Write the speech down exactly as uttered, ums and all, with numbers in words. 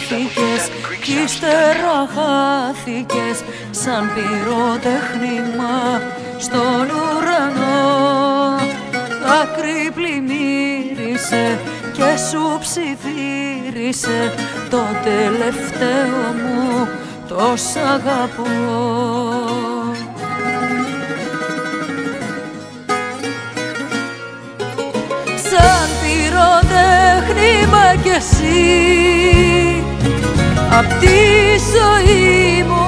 χάθηκες κι ύστερα χάθηκες σαν πυροτέχνημα στον ουρανό. Άκρη πλημμύρισε και σου ψιθύρισε το τελευταίο μου το σ' αγαπώ. Σαν πυροτέχνημα κι εσύ απ' τη ζωή μου